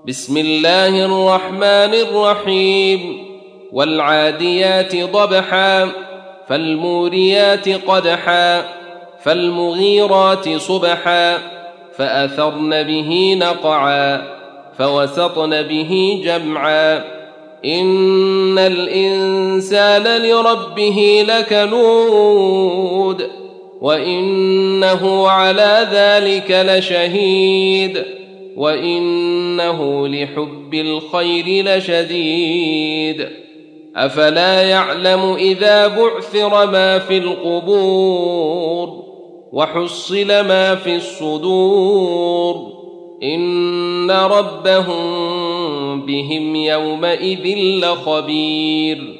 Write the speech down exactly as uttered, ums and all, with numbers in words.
بسم الله الرحمن الرحيم والعاديات ضبحا فالموريات قدحا فالمغيرات صبحا فأثرن به نقعا فوسطن به جمعا إن الإنسان لربه لكنود وإنه على ذلك لشهيد وإنه لحب الخير لشديد أفلا يعلم إذا بعثر ما في القبور وحصل ما في الصدور إن ربهم بهم يومئذ لخبير.